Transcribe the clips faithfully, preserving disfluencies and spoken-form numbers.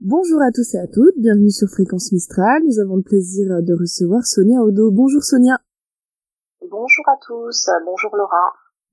Bonjour à tous et à toutes, bienvenue sur Fréquence Mistral. Nous avons le plaisir de recevoir Sonia Odo. Bonjour Sonia. Bonjour à tous, bonjour Laura.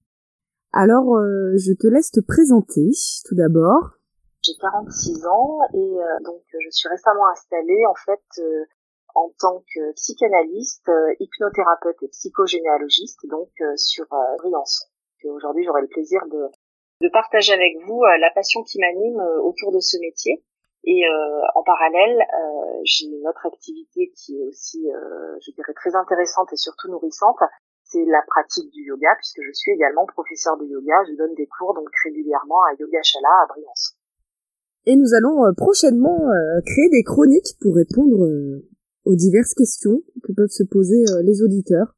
Alors, euh, je te laisse te présenter tout d'abord. J'ai quarante-six ans et euh, donc je suis récemment installée en fait euh, en tant que psychanalyste, euh, hypnothérapeute et psychogénéalogiste donc euh, sur euh, Briançon. Et aujourd'hui, j'aurai le plaisir de, de partager avec vous euh, la passion qui m'anime euh, autour de ce métier. Et euh, en parallèle, euh, j'ai une autre activité qui est aussi, euh, je dirais, très intéressante et surtout nourrissante. C'est la pratique du yoga, puisque je suis également professeur de yoga. Je donne des cours donc régulièrement à Yoga Shala à Briançon. Et nous allons euh, prochainement euh, créer des chroniques pour répondre euh, aux diverses questions que peuvent se poser euh, les auditeurs.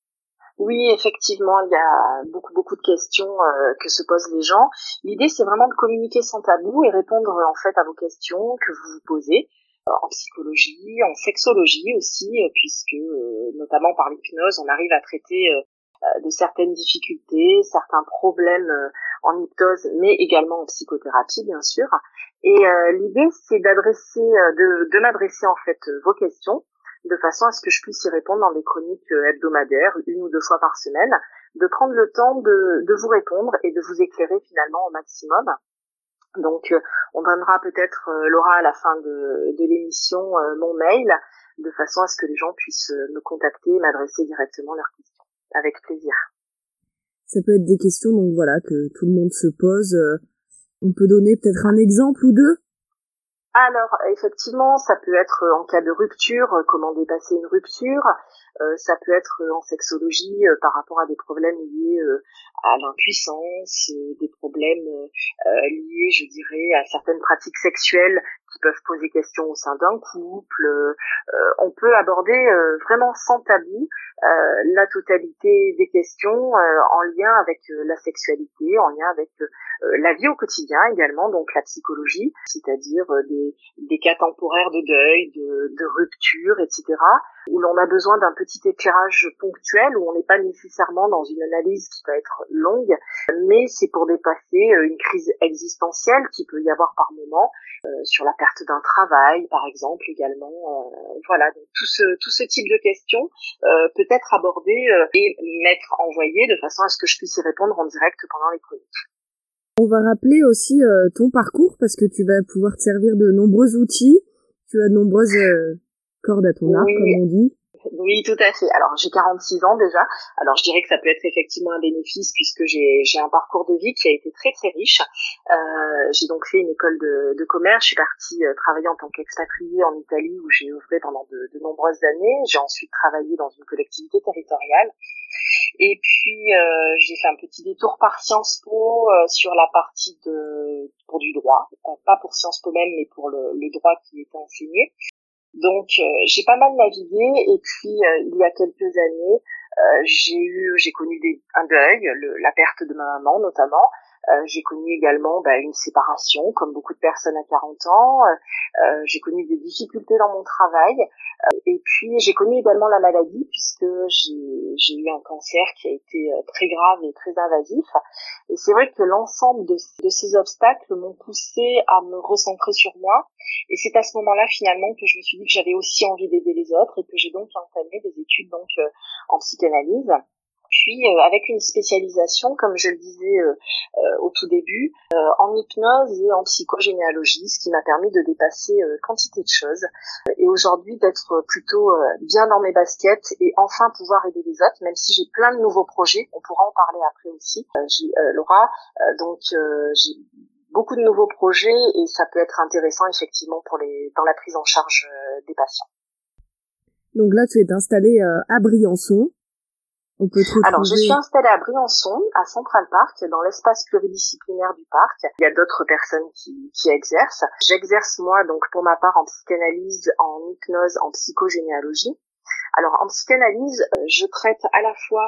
Oui, effectivement, il y a beaucoup beaucoup de questions euh, que se posent les gens. L'idée, c'est vraiment de communiquer sans tabou et répondre en fait à vos questions que vous vous posez euh, en psychologie, en sexologie aussi, euh, puisque euh, notamment par l'hypnose, on arrive à traiter euh, de certaines difficultés, certains problèmes euh, en hypnose, mais également en psychothérapie, bien sûr. Et euh, l'idée, c'est d'adresser, euh, de, de m'adresser en fait euh, vos questions, de façon à ce que je puisse y répondre dans des chroniques hebdomadaires, une ou deux fois par semaine, de prendre le temps de, de vous répondre et de vous éclairer finalement au maximum. Donc, euh, on donnera peut-être, euh, Laura, à la fin de, de l'émission, euh, mon mail, de façon à ce que les gens puissent me contacter et m'adresser directement leurs questions. Avec plaisir. Ça peut être des questions, donc voilà, que tout le monde se pose. On peut donner peut-être un exemple ou deux ? Alors, effectivement, ça peut être en cas de rupture, euh, comment dépasser une rupture, euh, ça peut être en sexologie euh, par rapport à des problèmes liés euh, à l'impuissance, euh, des problèmes euh, liés, je dirais, à certaines pratiques sexuelles qui peuvent poser question au sein d'un couple. Euh, on peut aborder euh, vraiment sans tabou euh, la totalité des questions euh, en lien avec euh, la sexualité, en lien avec euh, la vie au quotidien également, donc la psychologie, c'est-à-dire euh, des, des cas temporaires de deuil, de, de rupture, et cetera, où l'on a besoin d'un petit éclairage ponctuel, où on n'est pas nécessairement dans une analyse qui va être longue, mais c'est pour dépasser euh, une crise existentielle qui peut y avoir par moment, euh, sur la perte d'un travail, par exemple, également. Euh, voilà, donc tout ce, tout ce type de questions euh, peut être abordé euh, et m'être envoyé de façon à ce que je puisse y répondre en direct pendant les chroniques. On va rappeler aussi euh, ton parcours parce que tu vas pouvoir te servir de nombreux outils. Tu as de nombreuses euh, cordes à ton arc, oui. comme on dit. Oui, tout à fait. Alors, j'ai quarante-six ans déjà. Alors, je dirais que ça peut être effectivement un bénéfice puisque j'ai j'ai un parcours de vie qui a été très, très riche. Euh, j'ai donc fait une école de, de commerce. Je suis partie euh, travailler en tant qu'expatriée en Italie où j'ai œuvré pendant de, de nombreuses années. J'ai ensuite travaillé dans une collectivité territoriale. Et puis, euh, j'ai fait un petit détour par Sciences Po euh, sur la partie de pour du droit. Euh, pas pour Sciences Po même, mais pour le, le droit qui était enseigné. Donc euh, j'ai pas mal navigué et puis euh, il y a quelques années euh, j'ai eu j'ai connu des, un deuil, le, la perte de ma maman notamment. Euh, j'ai connu également bah, une séparation comme beaucoup de personnes à quarante ans. Euh, j'ai connu des difficultés dans mon travail euh, et puis j'ai connu également la maladie puisque j'ai j'ai eu un cancer qui a été euh, très grave et très invasif. Et c'est vrai que l'ensemble de, de ces obstacles m'ont poussé à me recentrer sur moi. Et c'est à ce moment-là finalement que je me suis dit que j'avais aussi envie d'aider les autres et que j'ai donc entamé des études donc euh, en psychanalyse. Puis euh, avec une spécialisation, comme je le disais euh, euh, au tout début, euh, en hypnose et en psychogénéalogie, ce qui m'a permis de dépasser euh, quantité de choses et aujourd'hui d'être plutôt euh, bien dans mes baskets et enfin pouvoir aider les autres, même si j'ai plein de nouveaux projets, on pourra en parler après aussi, euh, j'ai, euh, Laura, euh, donc euh, j'ai beaucoup de nouveaux projets et ça peut être intéressant effectivement pour les dans la prise en charge euh, des patients. Donc là, tu es installée euh, à Briançon. On peut te retrouver... Alors, je suis installée à Briançon, à Central Park, dans l'espace pluridisciplinaire du parc. Il y a d'autres personnes qui, qui exercent. J'exerce, moi, donc, pour ma part, en psychanalyse, en hypnose, en psychogénéalogie. Alors, en psychanalyse, je traite à la fois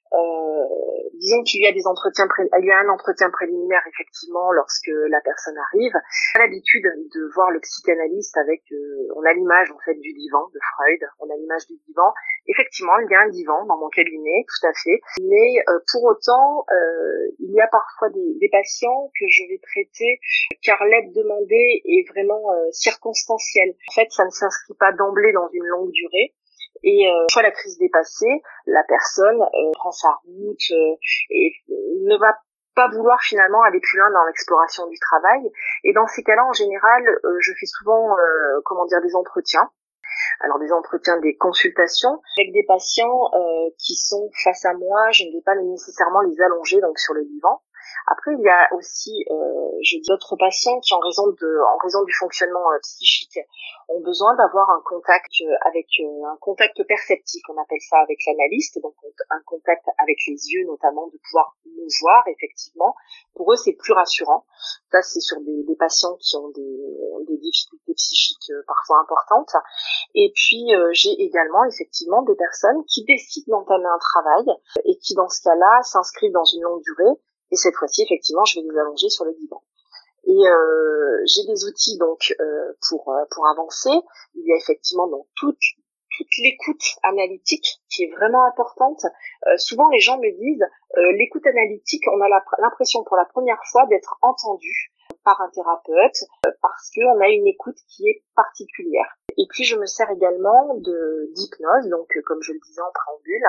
Euh, disons qu'il y a des entretiens, pré- il y a un entretien préliminaire effectivement lorsque la personne arrive. On a l'habitude de voir le psychanalyste avec, euh, on a l'image en fait du divan de Freud, on a l'image du divan. Effectivement, il y a un divan dans mon cabinet, tout à fait. Mais euh, pour autant, euh, il y a parfois des, des patients que je vais traiter car l'aide demandée est vraiment euh, circonstancielle. En fait, ça ne s'inscrit pas d'emblée dans une longue durée. Et euh, une fois la crise dépassée, la personne euh, prend sa route euh, et ne va pas vouloir finalement aller plus loin dans l'exploration du travail. Et dans ces cas-là, en général, euh, je fais souvent, euh, comment dire, des entretiens. Alors des entretiens, des consultations avec des patients euh, qui sont face à moi. Je ne vais pas nécessairement les allonger donc sur le divan. Après, il y a aussi, euh, je dis, d'autres patients qui, en raison de, en raison du fonctionnement euh, psychique, ont besoin d'avoir un contact euh, avec euh, un contact perceptif, on appelle ça avec l'analyste, donc un contact avec les yeux notamment, de pouvoir nous voir effectivement. Pour eux, c'est plus rassurant. Ça, c'est sur des, des patients qui ont des, des difficultés psychiques euh, parfois importantes. Et puis, euh, j'ai également effectivement des personnes qui décident d'entamer un travail et qui, dans ce cas-là, s'inscrivent dans une longue durée. Et cette fois-ci, effectivement, je vais les allonger sur le divan. Et euh, j'ai des outils donc euh, pour euh, pour avancer. Il y a effectivement donc toute toute l'écoute analytique qui est vraiment importante. Euh, souvent, les gens me disent euh, l'écoute analytique, on a la, l'impression pour la première fois d'être entendu par un thérapeute euh, parce que on a une écoute qui est particulière. Et puis, je me sers également de d'hypnose, donc euh, comme je le disais en préambule.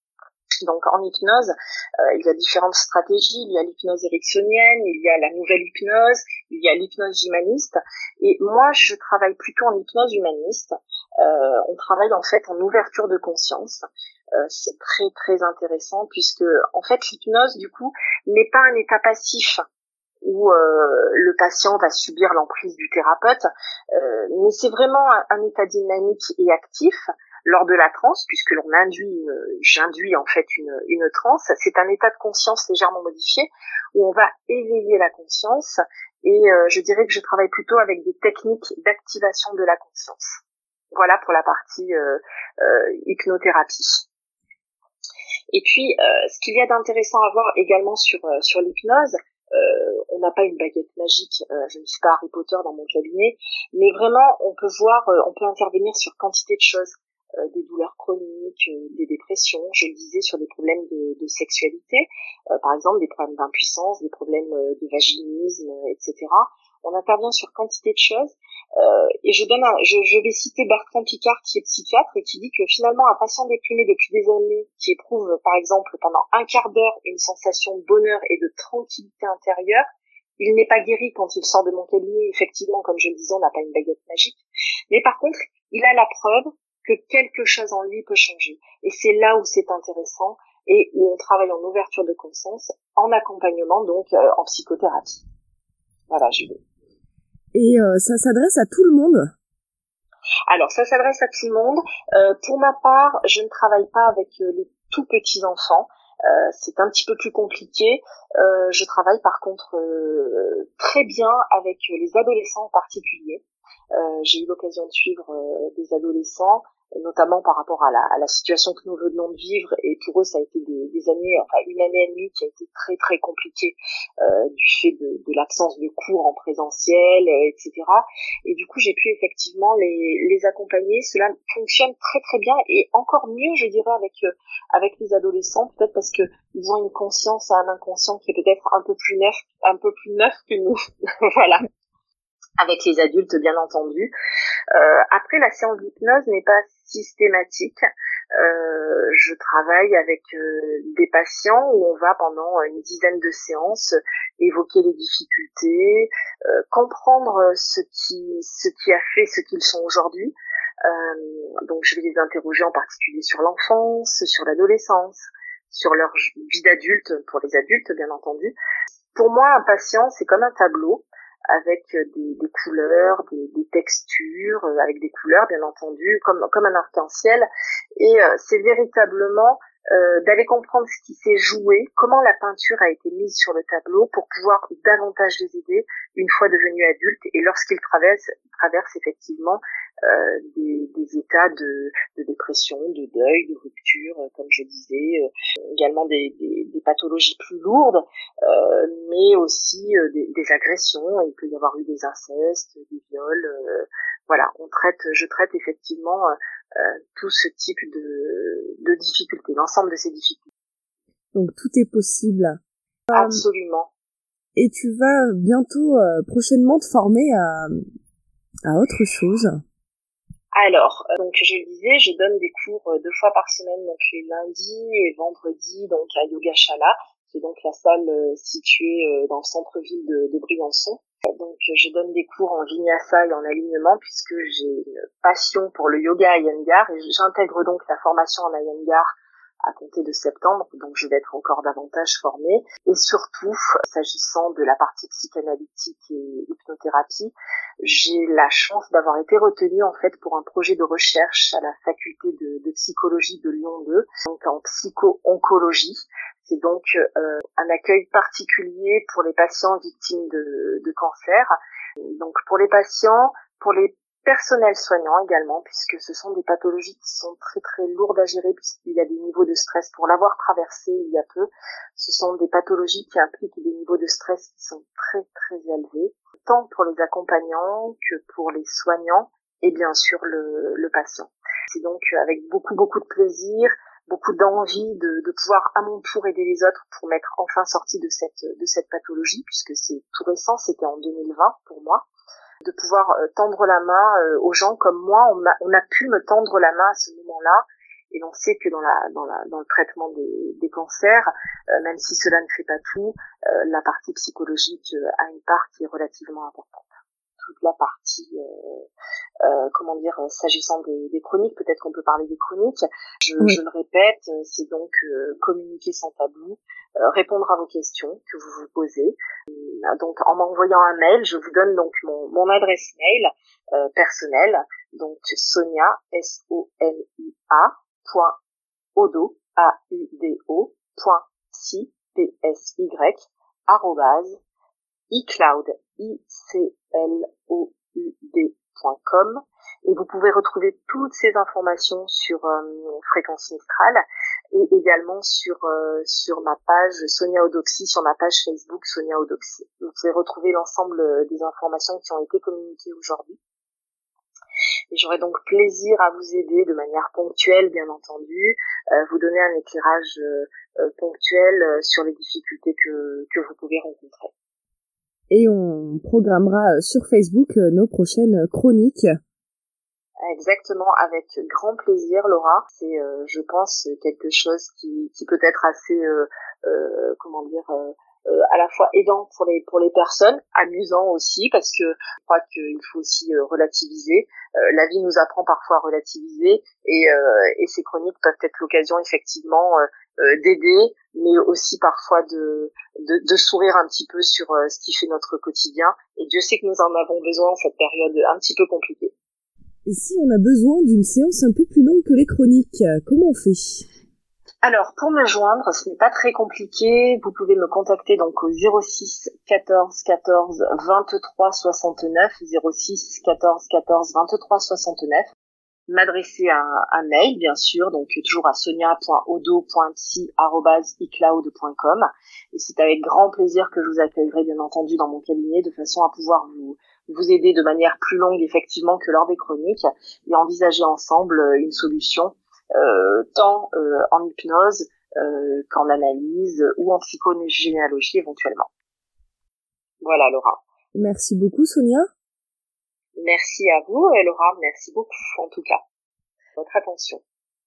Donc en hypnose, euh, il y a différentes stratégies, il y a l'hypnose ericksonienne, il y a la nouvelle hypnose, il y a l'hypnose humaniste, et moi je travaille plutôt en hypnose humaniste. Euh, on travaille en fait en ouverture de conscience. Euh, c'est très très intéressant puisque en fait l'hypnose du coup n'est pas un état passif où euh, le patient va subir l'emprise du thérapeute, euh, mais c'est vraiment un, un état dynamique et actif. Lors de la transe, puisque l'on induit, une, j'induis en fait une, une transe, c'est un état de conscience légèrement modifié où on va éveiller la conscience et euh, je dirais que je travaille plutôt avec des techniques d'activation de la conscience. Voilà pour la partie euh, euh, hypnothérapie. Et puis, euh, ce qu'il y a d'intéressant à voir également sur euh, sur l'hypnose, euh, on n'a pas une baguette magique, euh, je ne suis pas Harry Potter dans mon cabinet, mais vraiment on peut voir, euh, on peut intervenir sur quantité de choses. Euh, des douleurs chroniques, euh, des dépressions, je le disais, sur des problèmes de, de sexualité, euh, par exemple des problèmes d'impuissance, des problèmes euh, de vaginisme, euh, et cetera. On intervient sur quantité de choses euh, et je donne, un, je, je vais citer Bertrand Piccard qui est psychiatre et qui dit que finalement un patient déprimé depuis des années qui éprouve par exemple pendant un quart d'heure une sensation de bonheur et de tranquillité intérieure, il n'est pas guéri quand il sort de mon cabinet. Effectivement, comme je le disais, on n'a pas une baguette magique, mais par contre il a la preuve que quelque chose en lui peut changer. Et c'est là où c'est intéressant et où on travaille en ouverture de conscience, en accompagnement, donc euh, en psychothérapie. Voilà, Julie. Et euh, ça s'adresse à tout le monde ? Alors, ça s'adresse à tout le monde. Euh, pour ma part, je ne travaille pas avec euh, les tout petits enfants. Euh, c'est un petit peu plus compliqué. Euh, je travaille par contre euh, très bien avec les adolescents en particulier. Euh, j'ai eu l'occasion de suivre euh, des adolescents, notamment par rapport à la, à la situation que nous venons de vivre, et pour eux ça a été des, des années, enfin une année et demie qui a été très très compliquée euh, du fait de, de l'absence de cours en présentiel, euh, et cetera. Et du coup j'ai pu effectivement les, les accompagner. Cela fonctionne très très bien et encore mieux, je dirais, avec euh, avec les adolescents, peut-être parce que ils ont une conscience et un inconscient qui est peut-être un peu plus neuf, un peu plus neuf que nous. Voilà. Avec les adultes, bien entendu. Euh, après, la séance d'hypnose n'est pas systématique. Euh, je travaille avec euh, des patients où on va pendant une dizaine de séances évoquer les difficultés, euh, comprendre ce qui ce qui a fait ce qu'ils sont aujourd'hui. Euh, donc, je vais les interroger en particulier sur l'enfance, sur l'adolescence, sur leur vie d'adulte, pour les adultes, bien entendu. Pour moi, un patient, c'est comme un tableau, avec des, des couleurs, des, des textures, euh, avec des couleurs bien entendu, comme, comme un arc-en-ciel. Et euh, c'est véritablement euh, d'aller comprendre ce qui s'est joué, comment la peinture a été mise sur le tableau pour pouvoir davantage les aider une fois devenus adultes et lorsqu'ils traversent, traversent effectivement euh, des, des états de, de dépression, de deuil, de rupture, euh, comme je disais, euh, également des, des, des pathologies plus lourdes, euh, mais aussi euh, des, des agressions. Il peut y avoir eu des incestes, des viols. Euh, voilà, on traite, je traite effectivement euh, tout ce type de, de difficultés, l'ensemble de ces difficultés. Donc tout est possible. Absolument. Et tu vas bientôt, euh, prochainement, te former à, à autre chose. Alors, euh, donc je le disais, je donne des cours euh, deux fois par semaine, donc les lundis et vendredis, donc à Yogashala, qui est donc la salle euh, située euh, dans le centre-ville de, de Briançon. Donc euh, je donne des cours en vinyasa et en alignement, puisque j'ai une passion pour le yoga Iyengar, et j'intègre donc la formation en Iyengar à compter de septembre, donc je vais être encore davantage formée. Et surtout, s'agissant de la partie psychanalytique et hypnothérapie, j'ai la chance d'avoir été retenue en fait pour un projet de recherche à la faculté de, de psychologie de Lyon deux, donc en psycho-oncologie. C'est donc euh, un accueil particulier pour les patients victimes de, de cancer. Donc pour les patients, pour les personnels soignants également, puisque ce sont des pathologies qui sont très très lourdes à gérer, puisqu'il y a des niveaux de stress. Pour l'avoir traversé il y a peu, ce sont des pathologies qui impliquent des niveaux de stress qui sont très très élevés, tant pour les accompagnants que pour les soignants et bien sûr le, le patient. C'est donc avec beaucoup beaucoup de plaisir, beaucoup d'envie de, de pouvoir à mon tour aider les autres pour m'être enfin sortie de cette de cette pathologie, puisque c'est tout récent, c'était en deux mille vingt pour moi, de pouvoir euh, tendre la main euh, aux gens comme moi. On a, on a pu me tendre la main à ce moment-là, et on sait que dans la dans la dans le traitement des, des cancers, euh, même si cela ne fait pas tout, euh, la partie psychologique euh, a une part qui est relativement importante. Toute la partie euh, euh, comment dire, s'agissant des, des chroniques, peut-être qu'on peut parler des chroniques. Je, oui. je le répète, c'est donc euh, communiquer sans tabou, euh, répondre à vos questions que vous vous posez. Donc en m'envoyant un mail, je vous donne donc mon, mon adresse mail euh, personnelle, donc Sonia, S O N I A, point odo, A U D O, point psy, P S Y, arrobase, iCloud, I C L O U D point com, et vous pouvez retrouver toutes ces informations sur euh, Fréquence Mistral, et également sur euh, sur ma page Sonia Odoxy, sur ma page Facebook Sonia Odoxy. Vous pouvez retrouver l'ensemble des informations qui ont été communiquées aujourd'hui. Et j'aurai donc plaisir à vous aider de manière ponctuelle, bien entendu, euh, vous donner un éclairage euh, ponctuel sur les difficultés que que vous pouvez rencontrer. Et on programmera sur Facebook nos prochaines chroniques. Exactement, avec grand plaisir, Laura. C'est, euh, je pense, quelque chose qui, qui peut être assez, euh, euh, comment dire, euh, euh, à la fois aidant pour les pour les personnes, amusant aussi, parce que je crois qu'il faut aussi euh, relativiser. Euh, la vie nous apprend parfois à relativiser, et, euh, et ces chroniques peuvent être l'occasion effectivement euh, euh, d'aider, mais aussi parfois de, de de sourire un petit peu sur euh, ce qui fait notre quotidien. Et Dieu sait que nous en avons besoin en cette période un petit peu compliquée. Et si on a besoin d'une séance un peu plus longue que les chroniques, comment on fait ? Alors, pour me joindre, ce n'est pas très compliqué. Vous pouvez me contacter donc au zéro six quatorze quatorze vingt-trois soixante-neuf, zéro six quatorze quatorze vingt-trois soixante-neuf. M'adresser un, un mail, bien sûr, donc toujours à sonia point odo point psy arobase icloud point com. Et c'est avec grand plaisir que je vous accueillerai, bien entendu, dans mon cabinet, de façon à pouvoir vous vous aider de manière plus longue, effectivement, que lors des chroniques, et envisager ensemble une solution, euh, tant euh, en hypnose euh, qu'en analyse ou en psychogénéalogie éventuellement. Voilà, Laura. Merci beaucoup, Sonia. Merci à vous, Laura. Merci beaucoup, en tout cas, pour votre attention.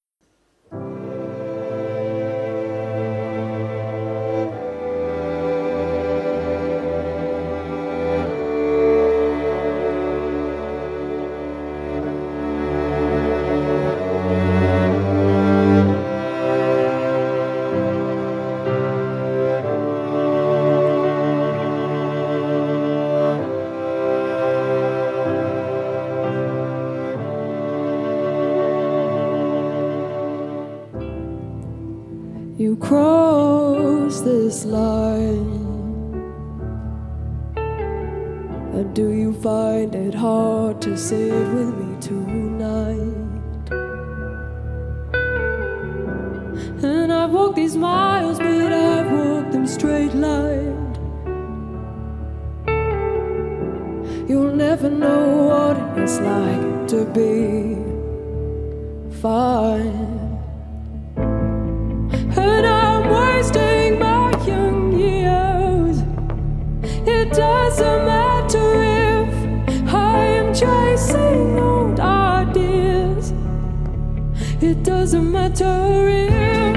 You cross this line, and do you find it hard to you sit with me tonight? And I've walked these miles, but I've walked them straight lined. You'll never know what it's like to be fine. And I'm wasting my young years. It doesn't matter if I am chasing old ideas. It doesn't matter if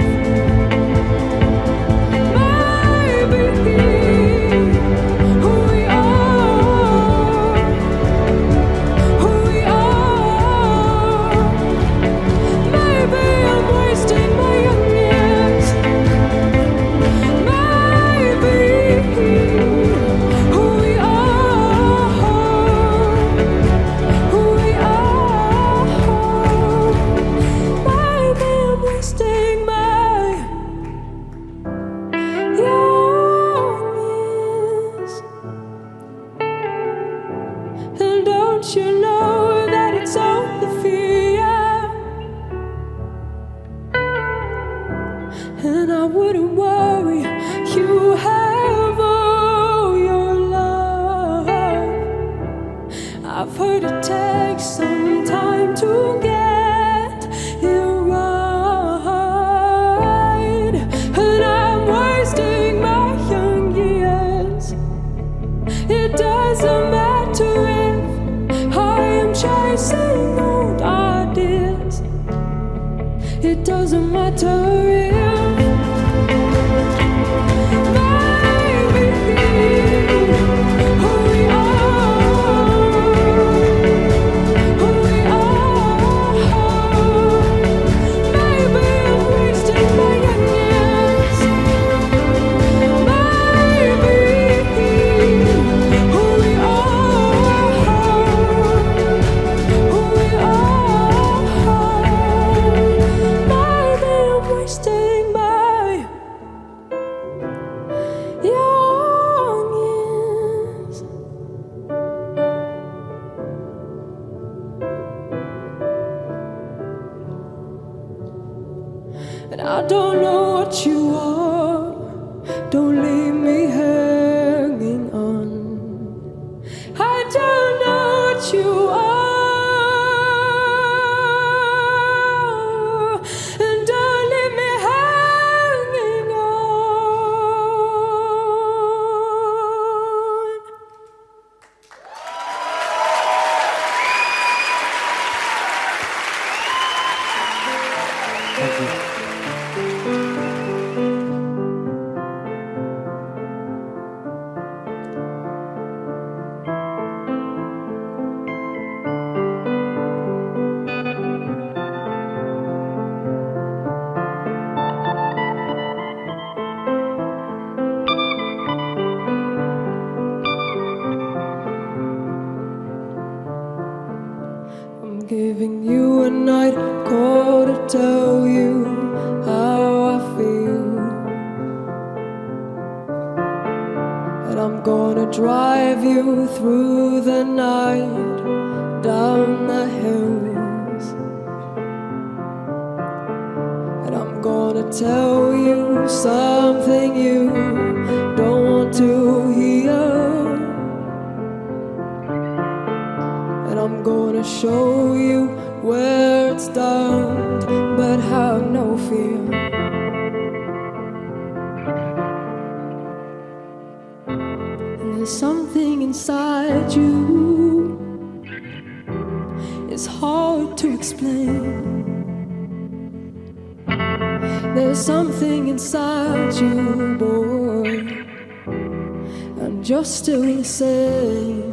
still the same.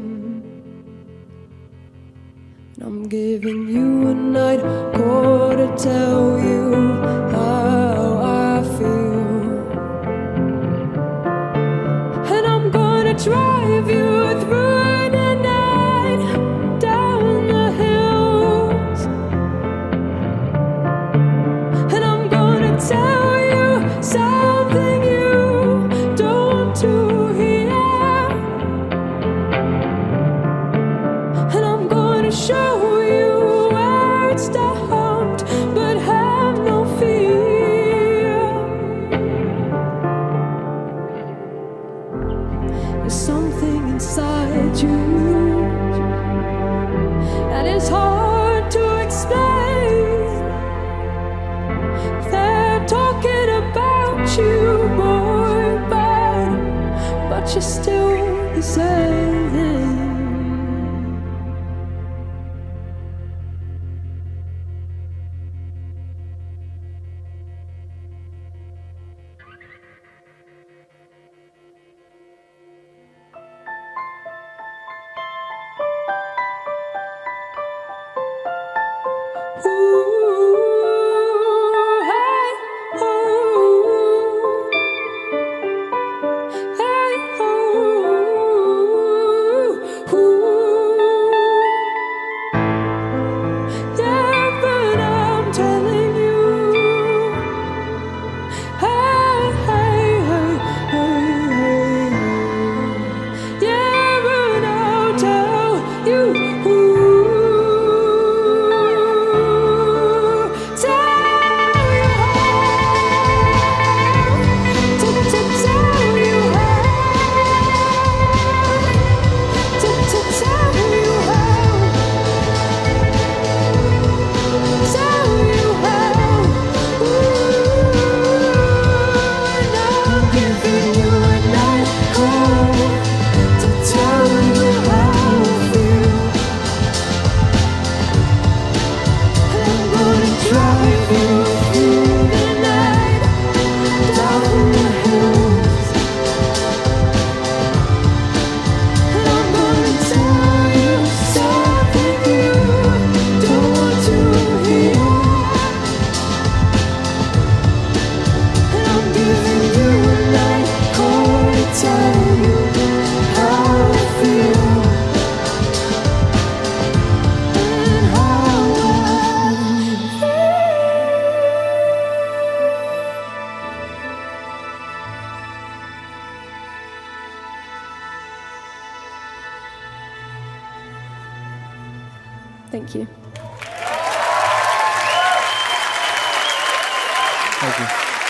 And I'm giving you a night call to tell you how I feel. And I'm gonna drive you through the night, down the hills. And I'm gonna tell you something you don't want to hear. And I'm Thank you. Thank you.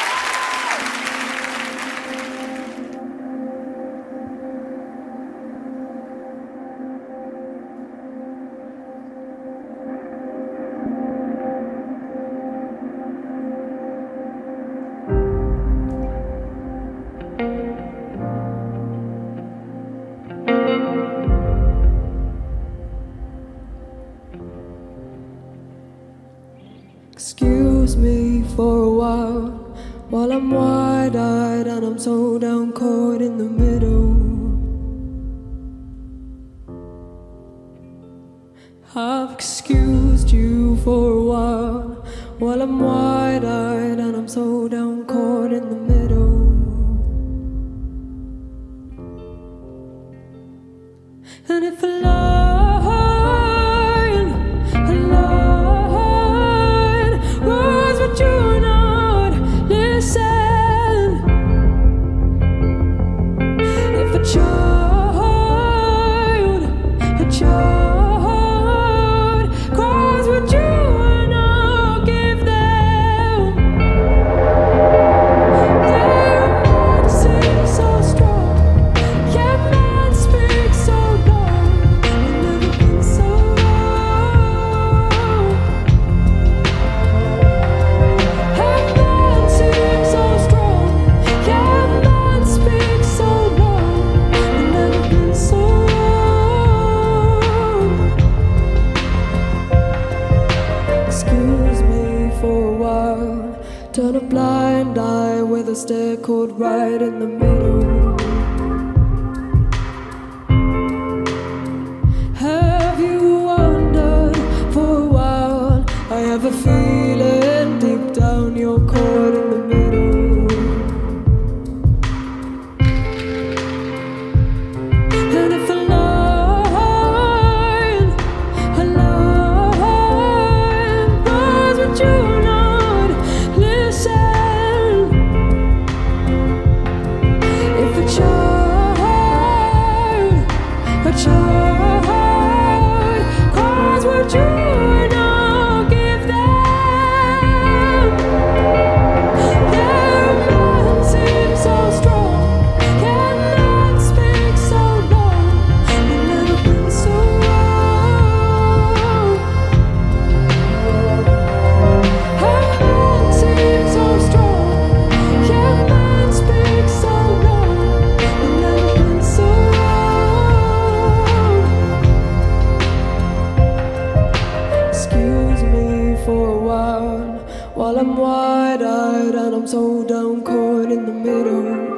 Excuse me for a while, while I'm wide-eyed and I'm so down caught in the middle. I've excused you for a while, while I'm wide-eyed and I'm so down caught in the middle. And if a line, a line was what you not listen. If a child, a child cries, would you not give them? Their mind seems so strong, yet man speaks so long, and never been so wrong. Her man seems so strong, yet man speaks so long, and never been so wrong. Excuse me for a while, turn a blind eye with a stare caught right in the middle. Have you wondered for a while? I have a feeling deep down you're caught in the middle. And if a line, a line was what you not listen. If a child, a child cries, would you not give them? Their mind seems so strong, cannot speak so long, and never been so wrong. Her mind seems so strong, cannot speak so long, and never been so wrong. Excuse me for a while, while I'm wide-eyed and I'm so down caught in the middle.